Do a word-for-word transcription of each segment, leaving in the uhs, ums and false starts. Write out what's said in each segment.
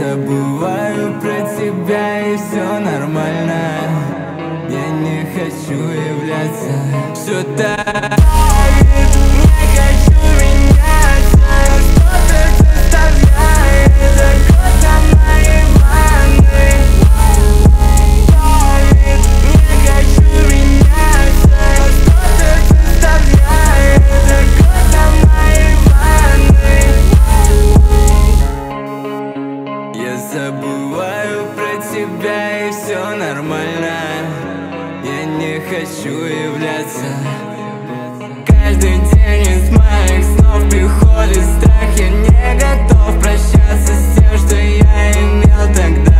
забываю про тебя, и все нормально. Я не хочу являться. Все так. Не хочу меняться. Что-то заставляет закрыть на моей ванной. Не хочу меняться. Что-то заставляет закрыть на моей ванной. Я забываю про тебя, и все нормально. Я не хочу являться. Каждый день из моих снов приходит страх. Я не готов прощаться с тем, что я имел тогда.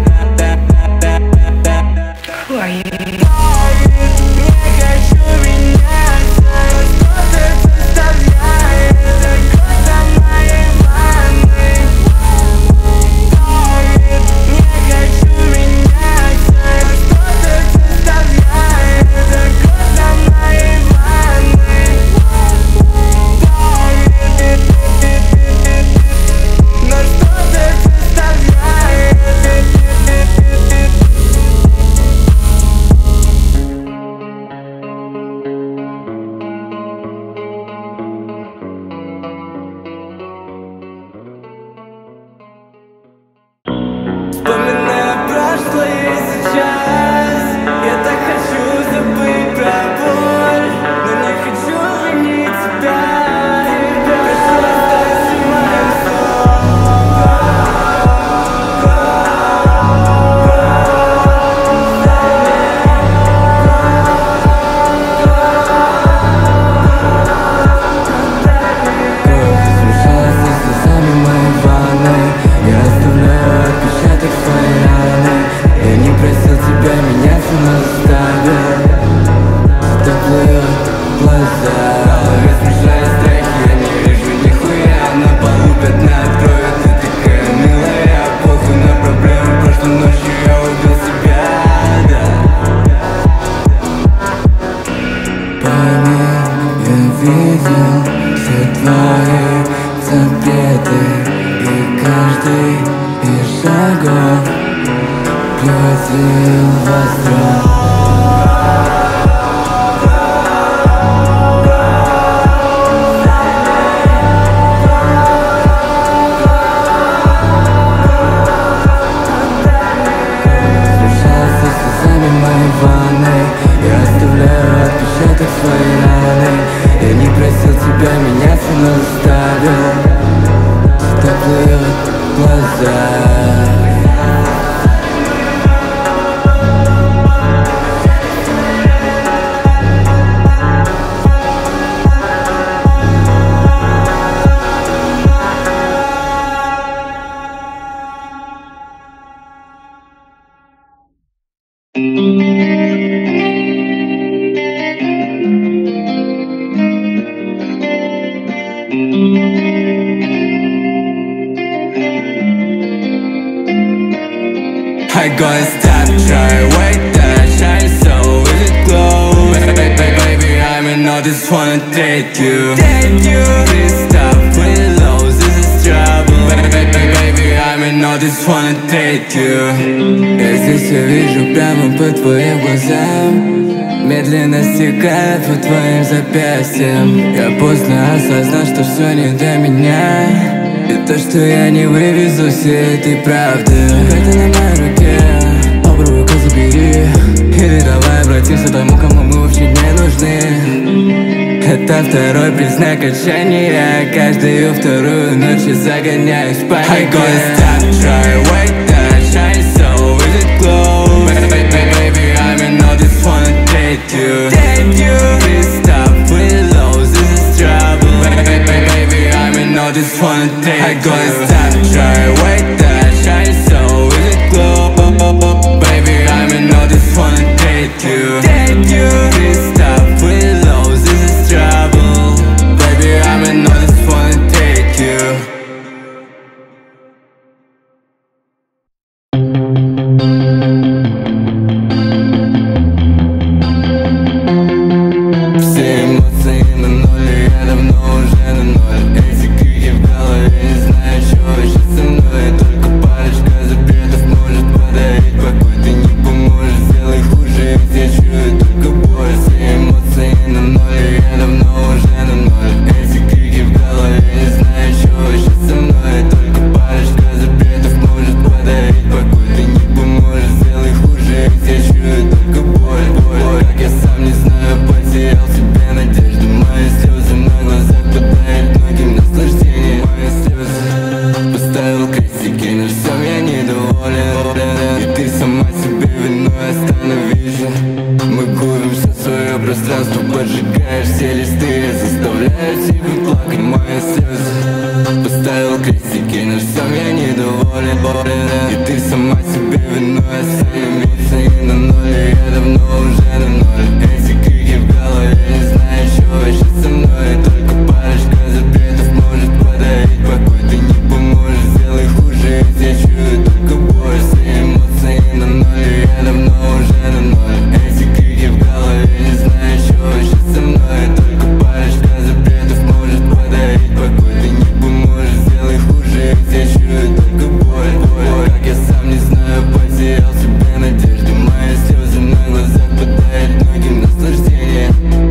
Не хочу меняться. Что-то заставляет закрыть на моей ванной. Не хочу меняться. Что-то заставляет закрыть на моей ванной. Но что-то заставляет. Вспоминая прошлое и сейчас, я так хочу забыть про боль, но не хочу винить тебя. Прошу, останься моим смешался с слезами моей ванной. Я оставляю отпечаток своей раны. Я не просил тебя меняться, но заставил. Так плывут глаза, в голове смешались страхи. Я не вижу нихуя, на полу пятна от крови. Ты такая милая, похуй на проблемы. Прошлой ночью я убил себя, да. Пойми, я видел все твои запреты, и каждый из шагов превратил в остров. Смешался с слезами моей ванной. Я оставляю отпечаток своей раны. Я не просил тебя меняться, но заставил. Так плывут глаза. I gonna stop, try, wait, that shine, so is it glow? Baby, I'm in all this wanna date you. Please stop putting lows, this is trouble. Baby, I'm in all this wanna date you. Я здесь все вижу прямо по твоим глазам. Медленно стекает по твоим запястьям. Я поздно осознал, что все не до меня. И то, что я не вывезу всей этой правды. Это на моей руке, попробуй-ка забери. Или давай обратимся к тому, кому мы вообще не нужны. Это второй признак отчаяния. Каждую вторую ночь я загоняюсь в панике. I gonna stop, try, wait, that shine, so is it glow? Baby, I'm in all this wanna date you. Please stop putting lows, this is trouble. Baby, I'm in all this wanna date you. I gonna stop, try, wait, that shine, so is it glow? Baby, I'm in all this wanna date you. Please stop putting lows, this is trouble. Baby, I'm in all this wanna date you. сжигаешь все листы, заставляю тебя плакать мои слезы. Поставил крестики, на всем я недоволен. И ты сама себе виной, остановиться и на ноль. Я давно уже на ноль. Эти крики в голове, не знаю, что вообще со мной. И только парочка запретов может подарить покой. Ты не поможешь, сделай хуже, ведь я чую только боль. Все эмоции на ноль, я давно уже на ноль. Эти крики в голове, не знаю, что вообще со мной. И только парочка запретов может подарить покой. Ты не поможешь, сделай хуже, ведь я чую только боль, боль. Как я сам не знаю, потерял себе надежды. Мои слезы на глазах пытают многим наслаждение.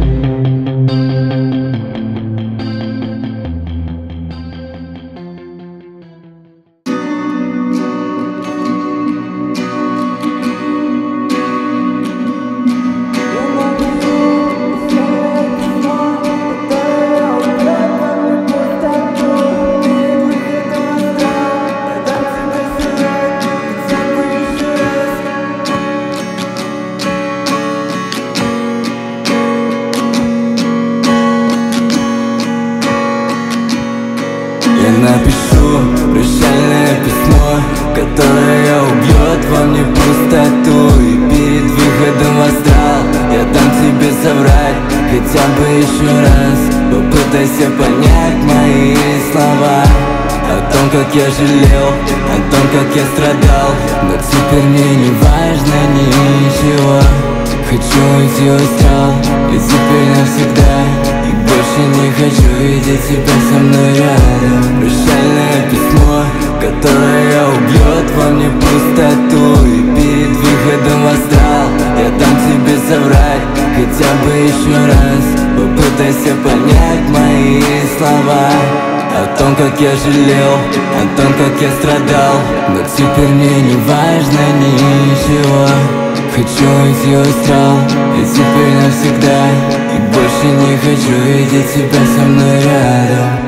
Я напишу прощальное письмо, которое убьет во мне пустоту. И перед выходом в астрал я дам тебе соврать хотя бы еще раз. Попытайся понять мои слова о том, как я жалел, о том, как я страдал. Но теперь мне не важно ничего. Хочу уйти в астрал, и теперь навсегда. И больше не хочу видеть тебя со мной рядом. Прощальное письмо, которое убьет во мне пустоту. И перед выходом в астрал я дам тебе соврать хотя бы еще раз. Попытайся понять мои слова о том, как я жалел, о том, как я страдал. Но теперь мне не важно ничего. Хочу уйти в астрал, и теперь навсегда. И больше не хочу видеть тебя со мной рядом.